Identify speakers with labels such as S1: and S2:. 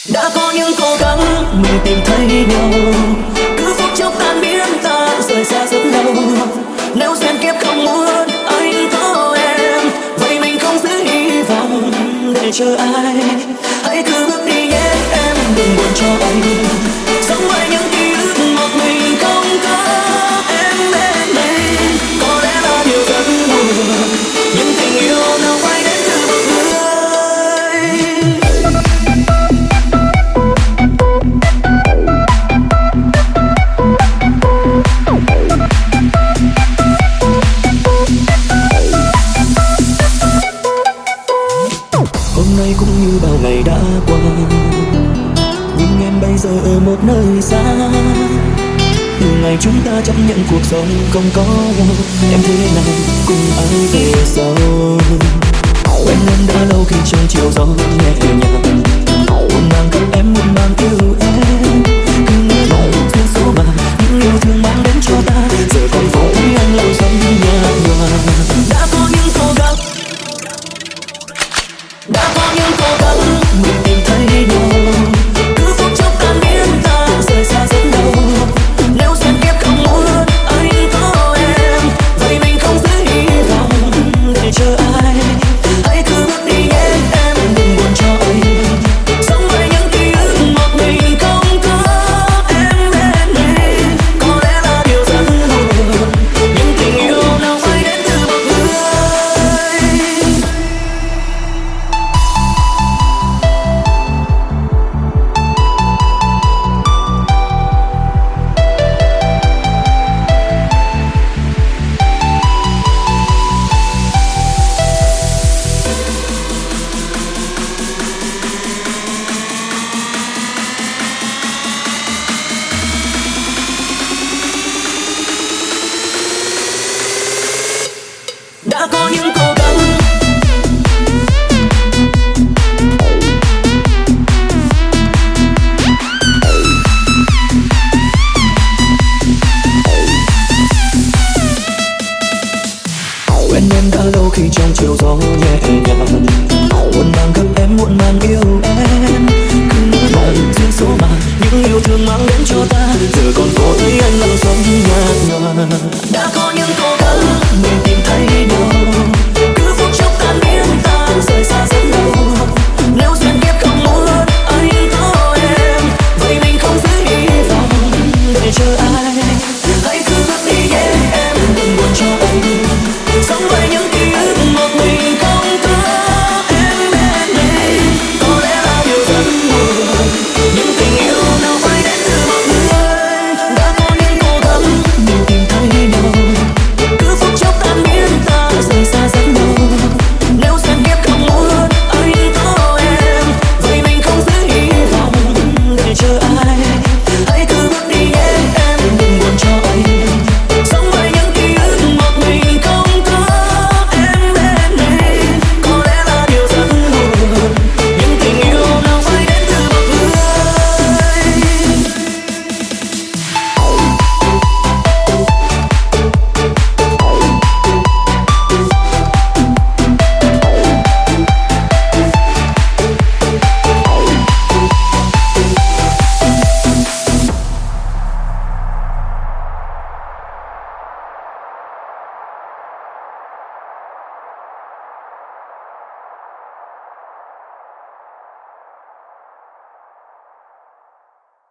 S1: Đã có những cố gắng mình tìm thấy nhau, cứ phút chốc tan biến ta rời xa rất lâu. Nếu xem kiếp không muốn anh có em, vậy mình không giữ hy vọng để chờ ai. Hãy cứ bước đi nhé em, đừng buồn cho anh. Sống với những ký ức một mình không có em bên đây, có lẽ là điều rất buồn, nhưng tình yêu nào phải đến từ một người. Hôm nay cũng như bao ngày đã qua, nhưng em bây giờ ở một nơi xa. Từ ngày chúng ta chấp nhận cuộc sống không có nhau, em thế nào cùng ai về sau. Quen em đã lâu khi trong chiều gió nhẹ nhàng,